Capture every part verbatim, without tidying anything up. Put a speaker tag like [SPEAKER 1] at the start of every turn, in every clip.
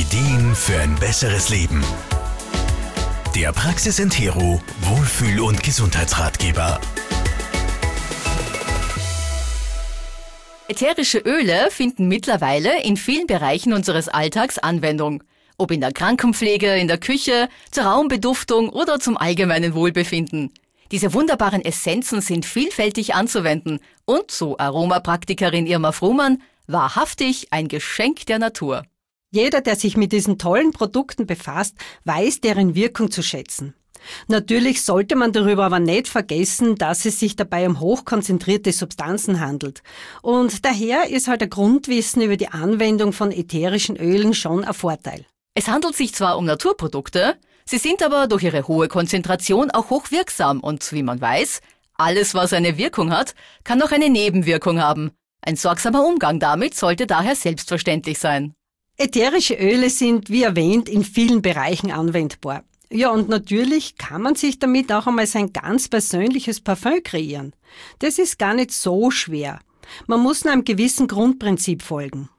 [SPEAKER 1] Ideen für ein besseres Leben. Der Praxis Entero Wohlfühl- und Gesundheitsratgeber.
[SPEAKER 2] Ätherische Öle finden mittlerweile in vielen Bereichen unseres Alltags Anwendung. Ob in der Krankenpflege, in der Küche, zur Raumbeduftung oder zum allgemeinen Wohlbefinden. Diese wunderbaren Essenzen sind vielfältig anzuwenden und, so Aromapraktikerin Irma Frumann, wahrhaftig ein Geschenk der Natur.
[SPEAKER 3] Jeder, der sich mit diesen tollen Produkten befasst, weiß deren Wirkung zu schätzen. Natürlich sollte man darüber aber nicht vergessen, dass es sich dabei um hochkonzentrierte Substanzen handelt. Und daher ist halt ein Grundwissen über die Anwendung von ätherischen Ölen schon ein Vorteil.
[SPEAKER 2] Es handelt sich zwar um Naturprodukte, sie sind aber durch ihre hohe Konzentration auch hochwirksam und, wie man weiß, alles, was eine Wirkung hat, kann auch eine Nebenwirkung haben. Ein sorgsamer Umgang damit sollte daher selbstverständlich sein.
[SPEAKER 3] Ätherische Öle sind, wie erwähnt, in vielen Bereichen anwendbar. Ja, und natürlich kann man sich damit auch einmal sein ganz persönliches Parfüm kreieren. Das ist gar nicht so schwer. Man muss nur einem gewissen Grundprinzip folgen.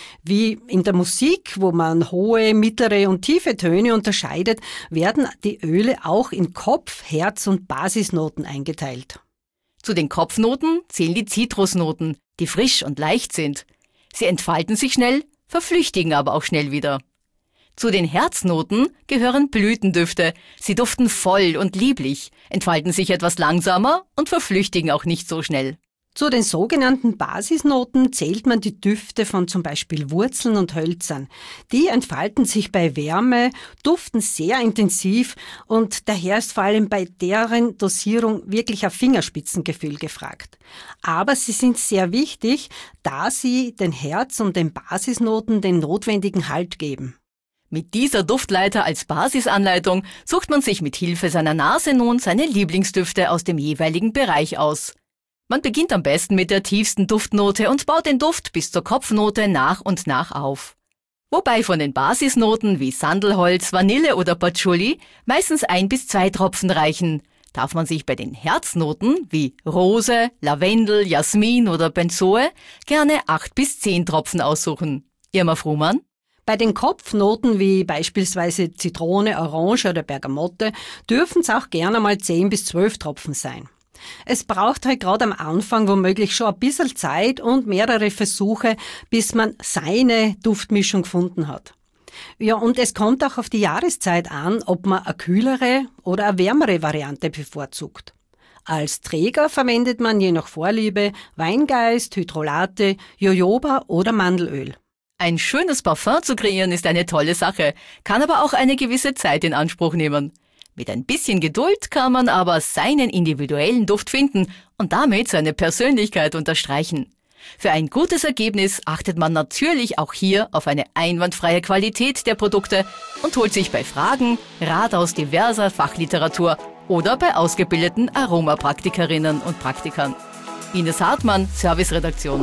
[SPEAKER 3] Wie in der Musik, wo man hohe, mittlere und tiefe Töne unterscheidet, werden die Öle auch in Kopf-, Herz- und Basisnoten eingeteilt.
[SPEAKER 2] Zu den Kopfnoten zählen die Zitrusnoten, die frisch und leicht sind. Sie entfalten sich schnell, verflüchtigen aber auch schnell wieder. Zu den Herznoten gehören Blütendüfte. Sie duften voll und lieblich, entfalten sich etwas langsamer und verflüchtigen auch nicht so schnell.
[SPEAKER 3] Zu den sogenannten Basisnoten zählt man die Düfte von zum Beispiel Wurzeln und Hölzern. Die entfalten sich bei Wärme, duften sehr intensiv und daher ist vor allem bei deren Dosierung wirklich ein Fingerspitzengefühl gefragt. Aber sie sind sehr wichtig, da sie den Herz- und den Basisnoten den notwendigen Halt geben.
[SPEAKER 2] Mit dieser Duftleiter als Basisanleitung sucht man sich mit Hilfe seiner Nase nun seine Lieblingsdüfte aus dem jeweiligen Bereich aus. Man beginnt am besten mit der tiefsten Duftnote und baut den Duft bis zur Kopfnote nach und nach auf. Wobei von den Basisnoten wie Sandelholz, Vanille oder Patchouli meistens ein bis zwei Tropfen reichen. Darf man sich bei den Herznoten wie Rose, Lavendel, Jasmin oder Benzoe gerne acht bis zehn Tropfen aussuchen. Irma Frumann?
[SPEAKER 3] Bei den Kopfnoten wie beispielsweise Zitrone, Orange oder Bergamotte dürfen es auch gerne mal zehn bis zwölf Tropfen sein. Es braucht halt gerade am Anfang womöglich schon ein bisschen Zeit und mehrere Versuche, bis man seine Duftmischung gefunden hat. Ja, und es kommt auch auf die Jahreszeit an, ob man eine kühlere oder eine wärmere Variante bevorzugt. Als Träger verwendet man je nach Vorliebe Weingeist, Hydrolate, Jojoba oder Mandelöl.
[SPEAKER 2] Ein schönes Parfum zu kreieren ist eine tolle Sache, kann aber auch eine gewisse Zeit in Anspruch nehmen. Mit ein bisschen Geduld kann man aber seinen individuellen Duft finden und damit seine Persönlichkeit unterstreichen. Für ein gutes Ergebnis achtet man natürlich auch hier auf eine einwandfreie Qualität der Produkte und holt sich bei Fragen Rat aus diverser Fachliteratur oder bei ausgebildeten Aromapraktikerinnen und Praktikern. Ines Hartmann, Serviceredaktion.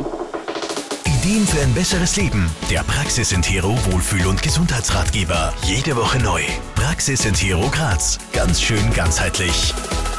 [SPEAKER 1] Ideen für ein besseres Leben. Der Praxis Entero Wohlfühl- und Gesundheitsratgeber. Jede Woche neu. Praxis Entero Graz. Ganz schön ganzheitlich.